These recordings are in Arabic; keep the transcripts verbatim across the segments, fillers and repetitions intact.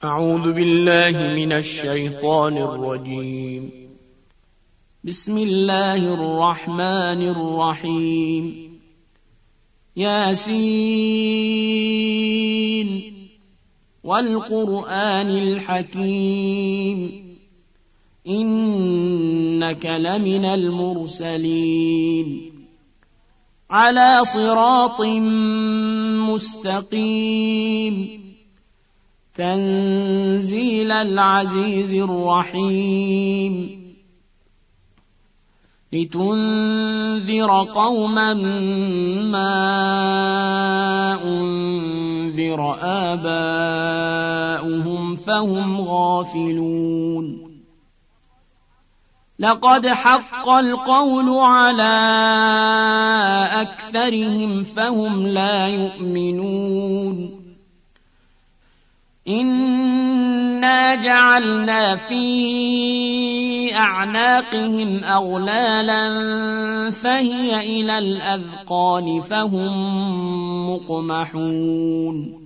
أعوذ بالله من الشيطان الرجيم. بسم الله الرحمن الرحيم. ياسين والقرآن الحكيم إنك لمن المرسلين على صراط مستقيم تنزيل العزيز الرحيم لتنذر قوما ما أنذر آباؤهم فهم غافلون. لقد حق القول على أكثرهم فهم لا يؤمنون. إنا جعلنا في أعناقهم أغلالا فهي إلى الأذقان فهم مقمحون.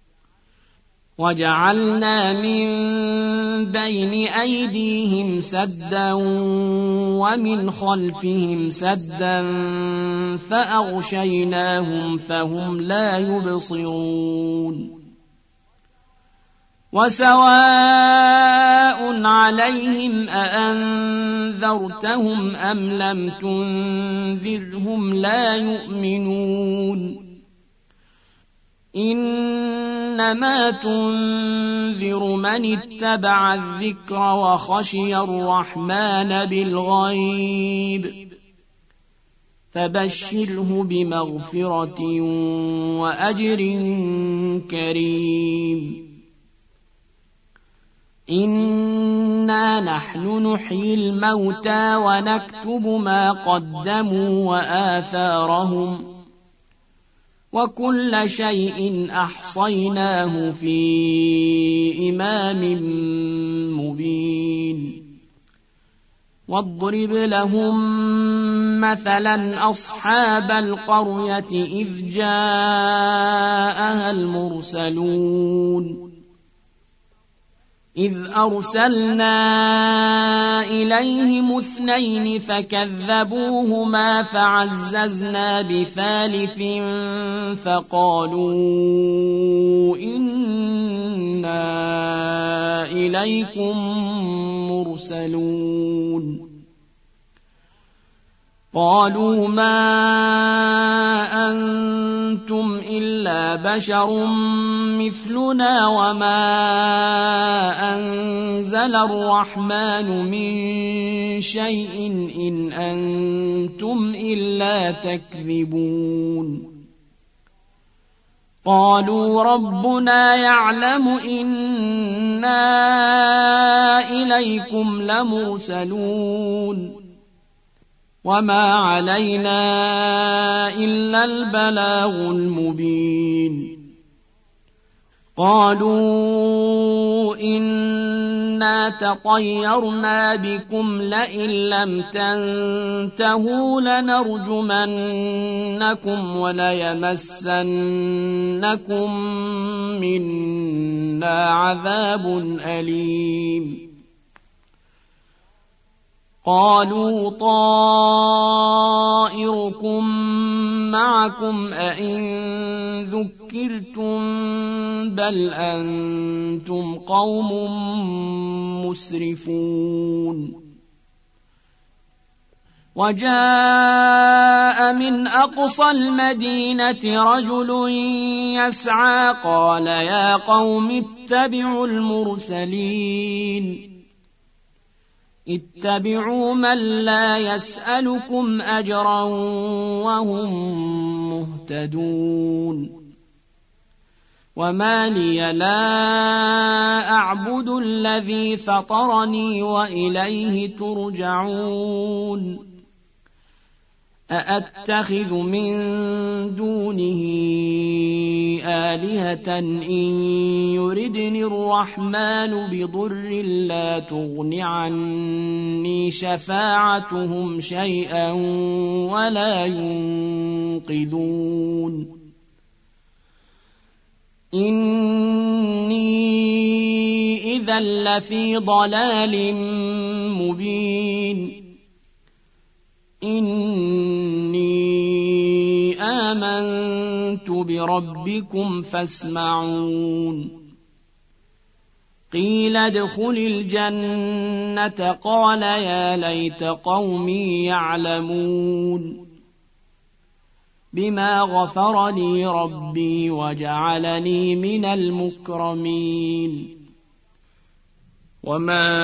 وجعلنا من بين أيديهم سدا ومن خلفهم سدا فأغشيناهم فهم لا يبصرون. وسواء عليهم أأنذرتهم أم لم تنذرهم لا يؤمنون. إنما تنذر من اتبع الذكر وخشي الرحمن بالغيب فبشره بمغفرة وأجر كريم. إنا نحن نحيي الموتى ونكتب ما قدموا وآثارهم وكل شيء أحصيناه في إمام مبين. واضرب لهم مثلا أصحاب القرية إذ جاءها المرسلون إذ أرسلنا إليهم اثنين فكذبوهما فعززنا بثالث فقالوا إنا إليكم مرسلون. قالوا ما أنتم إلا بشر مثلنا وما أنزل الرحمن من شيء إن أنتم إلا تكذبون. قالوا ربنا يعلم إنا إليكم لمرسلون وما علينا إلا البلاغ المبين. قالوا إنا تطيرنا بكم لئن لم تنتهوا لنرجمنكم وليمسنكم منا عذاب أليم. قالوا طائركم معكم أئن ذكرتم بل أنتم قوم مسرفون. وجاء من أقصى المدينة رجل يسعى قال يا قوم اتبعوا المرسلين اتبعوا من لا يسألكم أجرا وهم مهتدون. وما لي لا أعبد الذي فطرني وإليه ترجعون. أأتخذ من دونه آلهة إن يردني الرحمن بضر لا تغن عني شفاعتهم شيئا ولا ينقذون. إني إذا لفي ضلال مبين إني آمنت بربكم فاسمعون قيل ادخل الجنة قال يا ليت قومي يعلمون بما غفر لي ربي وجعلني من المكرمين وما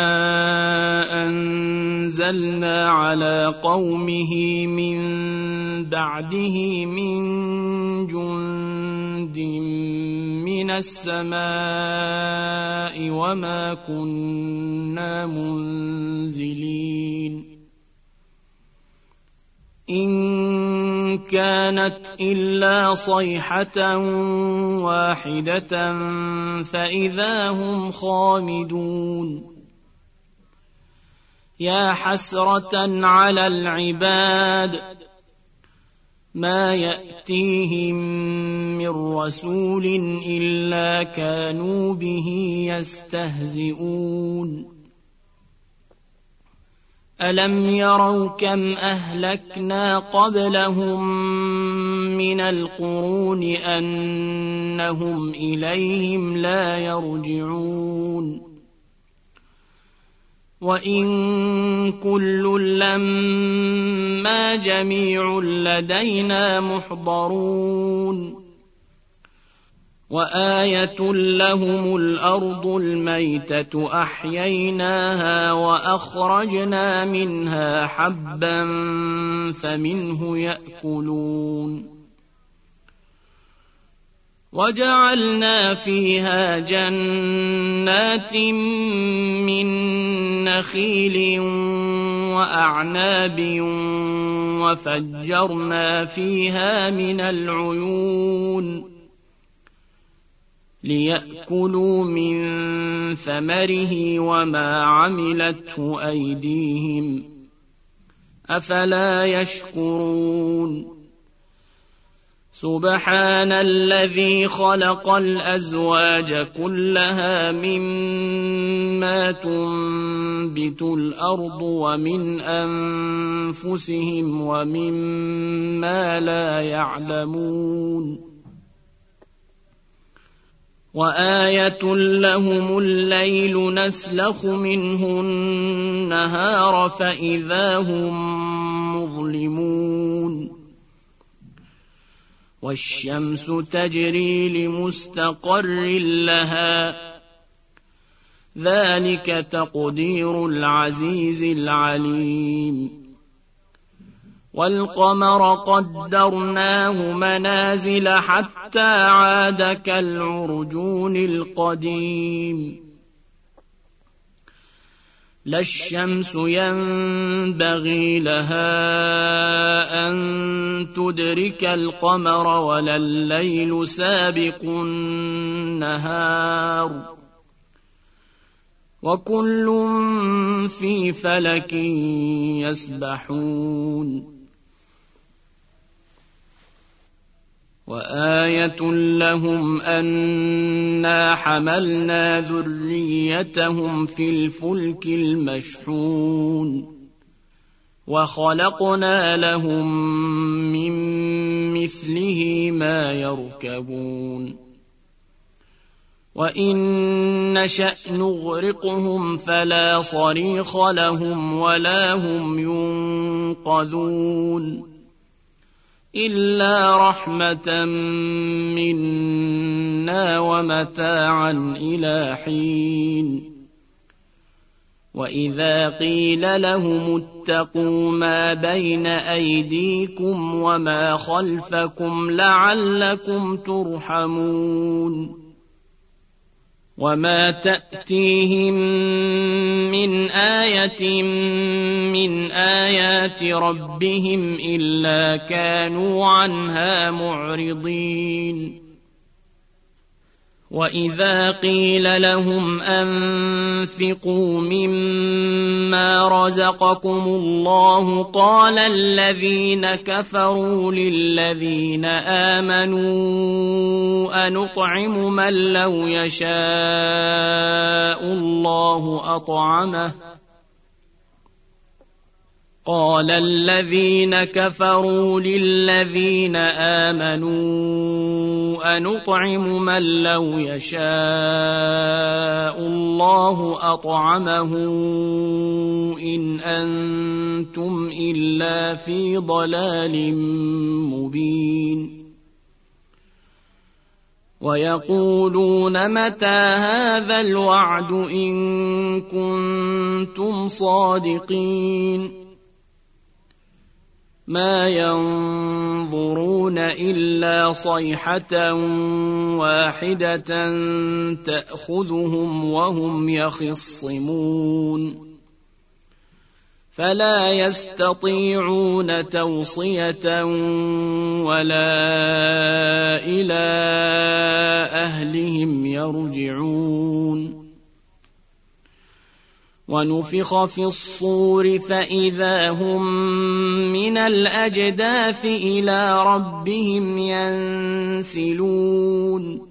أنزلنا على قومه من بعده من جند من السماء وما كنا منزلين إن كانت إلا صيحة واحدة فإذا هم خامدون يا حسرة على العباد ما يأتيهم من رسول إلا كانوا به يستهزئون ألم يروا كم أهلكنا قبلهم من القرون أنهم إليهم لا يرجعون وإن كل لما جميع لدينا محضرون وآية لهم الأرض الميتة أحييناها وأخرجنا منها حبا فمنه يأكلون وجعلنا فيها جنات من نخيل وأعناب وفجرنا فيها من العيون ليأكلوا من ثمره وما عملته أيديهم أفلا يشكرون سبحان الذي خلق الأزواج كلها مما تنبت الأرض ومن أنفسهم ومما لا يعلمون وآية لهم الليل نسلخ منه النهار فإذا هم مظلمون والشمس تجري لمستقر لها ذلك تقدير العزيز العليم والقمر قدرناه منازل حتى عاد كالعرجون القديم لا الشمس ينبغي لها أن تدرك القمر ولا الليل سابق النهار وكل في فلك يسبحون وآية لهم أنا حملنا ذريتهم في الفلك المشحون وخلقنا لهم من مثله ما يركبون وإن نشأ نغرقهم فلا صريخ لهم ولا هم ينقذون إلا رحمة منا ومتاعا إلى حين وإذا قيل لهم اتقوا ما بين أيديكم وما خلفكم لعلكم ترحمون وما تأتيهم من آية من آيات ربهم إلا كانوا عنها معرضين وإذا قيل لهم أنفقوا مما رزقكم الله قال الذين كفروا للذين آمنوا أنطعم من لو يشاء الله أطعمه قال الذين كفروا للذين آمنوا أنطعم من لو يشاء الله أطعمه إن أنتم إلا في ضلال مبين ويقولون متى هذا الوعد إن كنتم صادقين ما ينظرون إلا صيحة واحدة تأخذهم وهم يخصمون فلا يستطيعون توصية ولا إلى أهلهم يرجعون ونفخ في الصور فإذا هم من الأجداث إلى ربهم ينسلون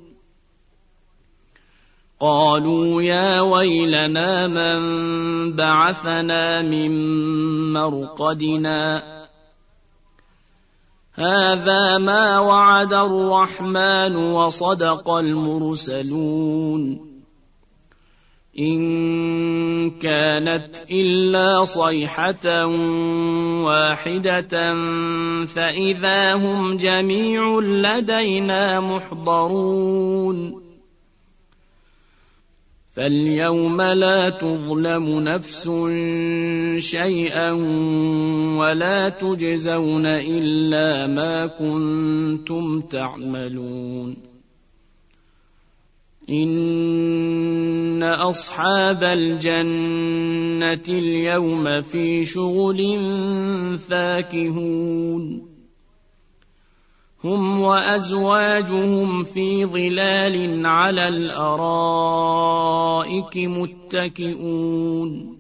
قالوا يا ويلنا من بعثنا من مرقدنا هذا ما وعد الرحمن وصدق المرسلون إن كانت إلا صيحة واحدة فإذا هم جميع لدينا محضرون فاليوم لا تظلم نفس شيئا ولا تجزون إلا ما كنتم تعملون إن أصحاب الجنة اليوم في شغل فاكهون هم وأزواجهم في ظلال على الأرائك متكئون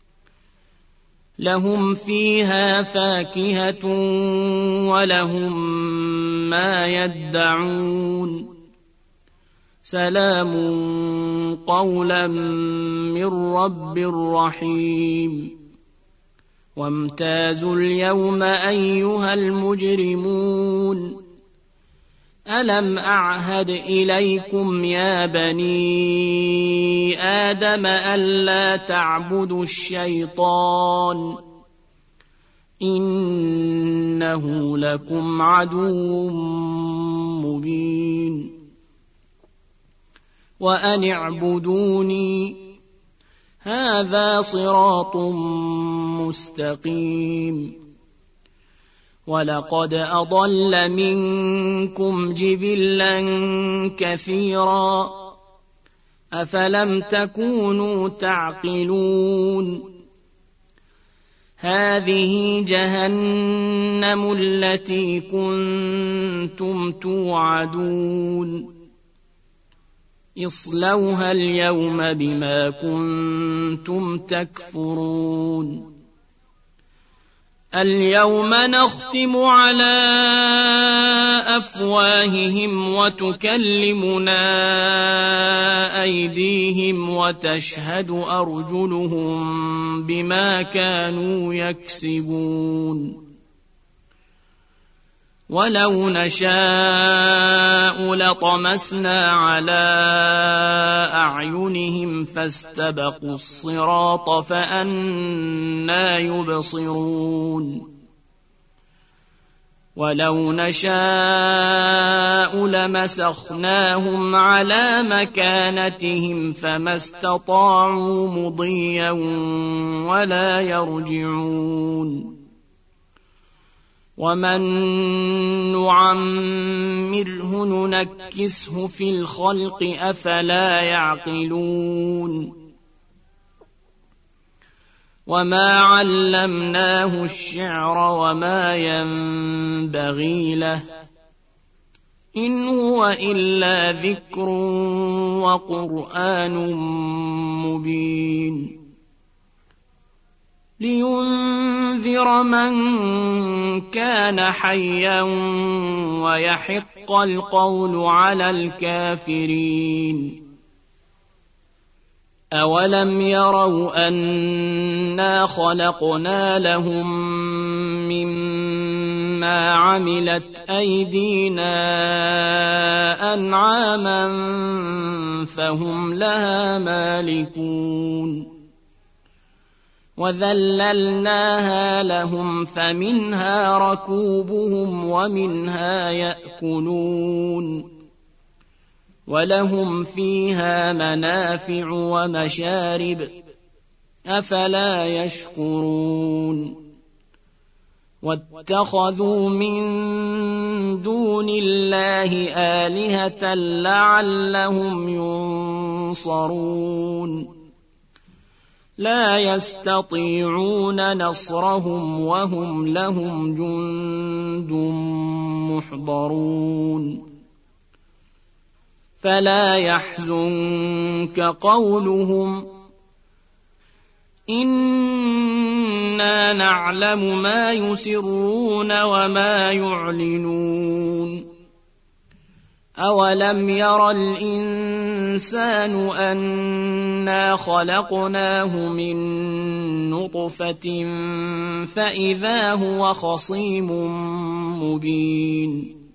لهم فيها فاكهة ولهم ما يدعون سلام قولا من رب رحيم وامتازوا اليوم أيها المجرمون ألم أعهد إليكم يا بني آدم ألا تعبدوا الشيطان إنه لكم عدو مبين وأن اعبدوني هذا صراط مستقيم ولقد أضل منكم جبلا كثيرا أفلم تكونوا تعقلون هذه جهنم التي كنتم توعدون اصلوها اليوم بما كنتم تكفرون اليوم نختم على أفواههم وتكلمنا أيديهم وتشهد أرجلهم بما كانوا يكسبون ولو نشاء لطمسنا على أعينهم فاستبقوا الصراط فأنى يبصرون ولو نشاء لمسخناهم على مكانتهم فما استطاعوا مضيا ولا يرجعون ومن نعمره ننكسه في الخلق أفلا يعقلون وما علمناه الشعر وما ينبغي له إن هو إلا ذكر وقرآن مبين لينذر من كان حيا ويحق القول على الكافرين أولم يروا أنا خلقنا لهم مما عملت أيدينا أنعاما فهم لها مالكون وذللناها لهم فمنها ركوبهم ومنها يأكلون ولهم فيها منافع ومشارب أفلا يشكرون واتخذوا من دون الله آلهة لعلهم ينصرون لا يستطيعون نصرهم وهم لهم جند محضرون فلا يحزنك قولهم إنا نعلم ما يسرون وما يعلنون أولم ير الإنسان أنا خلقناه من نطفة فإذا هو خصيم مبين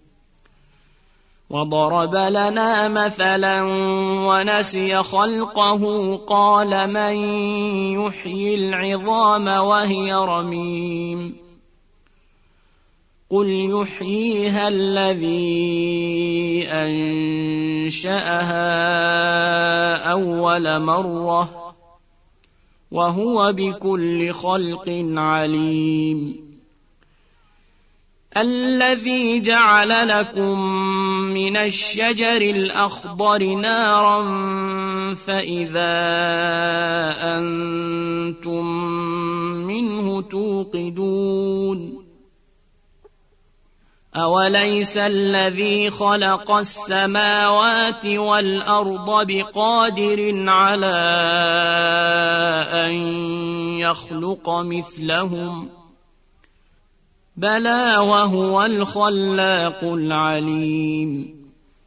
وضرب لنا مثلا ونسي خلقه قال من يحيي العظام وهي رميم قل يحييها الذي أنشأها أول مرة وهو بكل خلق عليم الذي جعل لكم من الشجر الأخضر نارا فإذا أنتم منه توقدون أوليس الذي خلق السماوات والأرض بقادر على أن يخلق مثلهم بلى وهو الخلاق العليم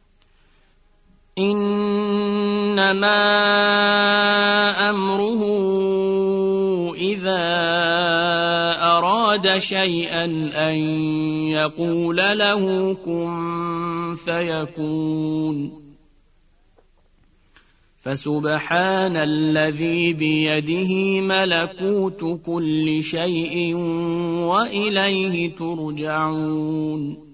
إنما أمره إذا أراد شيئا أن يقول له كن فيكون فسبحان الذي بيده ملكوت كل شيء وإليه ترجعون